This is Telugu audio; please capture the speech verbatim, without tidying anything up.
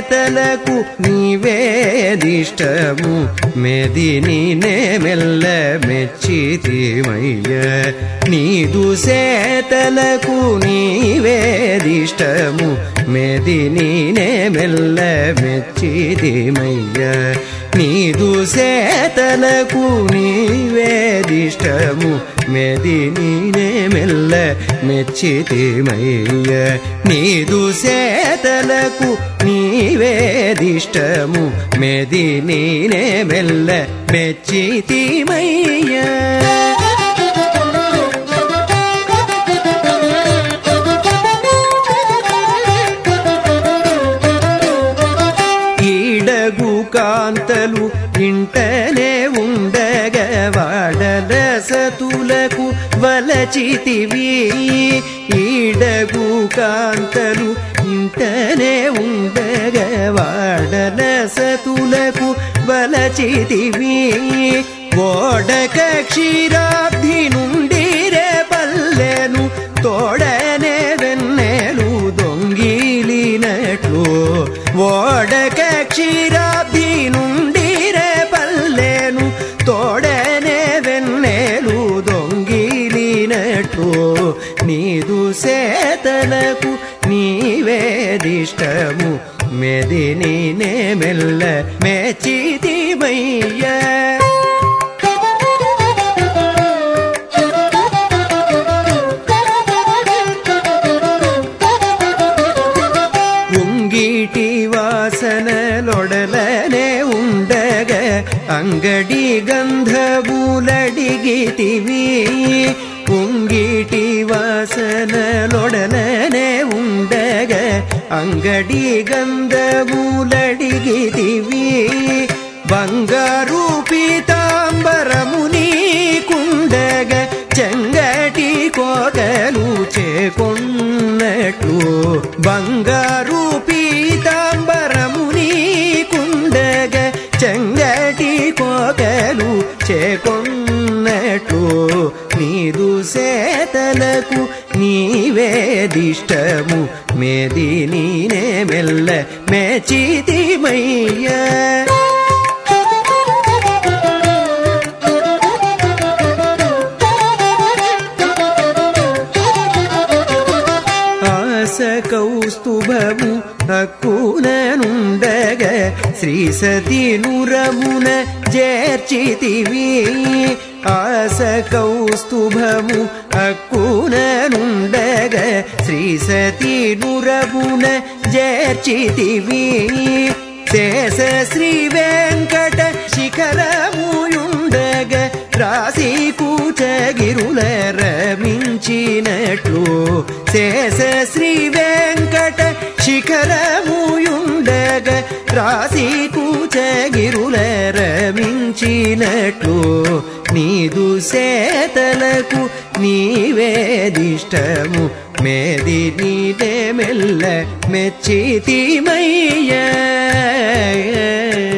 సేతలకు నీవేదిష్టము మెదినినే మెల్ల మెచ్చితిమయ్య నీదు సేతలకు నీవేదిష్టము మెదినినే మెల్ల మెచ్చితిమయ్య నీదు సేతలకు నీవేదిష్టము మెదినినే మెల్ల మెచ్చితిమయ్య నీదు సేతలకు నీవేదిష్టము మెదినినే మెల్ల మెచ్చితిమయ్య ఈడగు కాంతలు ఇంటనే ఉండగ వాడల సతులకు వలచితివి ఈడగు కాంతలు ఇంటనే ఉండగ వాడల సతులకు వలచితివి ఓడక క్షీరాబ్ధి నుండి రే పల్లెను తోడనే వెన్నెలు దొంగిలినట్లు ఓడక క్షీరాబ్ధి నుండి రే పల్లెను తోడనే వెన్నెలు దొంగిలినట్లు నీదు సేతలకు నీవేదిష్టము మెదినినే మెల్ల మెచ్చితిమయ్య ఉంగిటి వాసనలొడలనే ఉండగ అంగడి గంధబూలడిగితివి ఉంగిటి వాసనలొడలనే ఉండగ అంగడి గంధబూలడిగితివి బంగారు పీతాంబరము నీకుండగ చెంగటి కోకలు చేకొన్నట్లు బంగారు పీతాంబరము నీకుండగ చెంగటి కోకలు చేకొన్నట్లు నీదు సేతలకు నీవేదిష్టము మెదినినే మెల్ల మెచ్చితిమయ్య కౌస్తుభము హక్కుననుండగ శ్రీ సతీ నురమున చేర్చితివి ఆస కౌస్తుభము హక్కుననుండగ శ్రీ సతీ నురమున చేర్చితివి శేష శ్రీ వెంకట శిఖరముయుండగ రాశి కూచగిరుల రమించినట్లు శేష శ్రీ వెంకట శిఖరముయుండగ రాశి కూచగిరుల రమించినట్లు నీదు సేతలకు నీవేదిష్టము మెదినినే మెల్ల మెచ్చితిమయ్య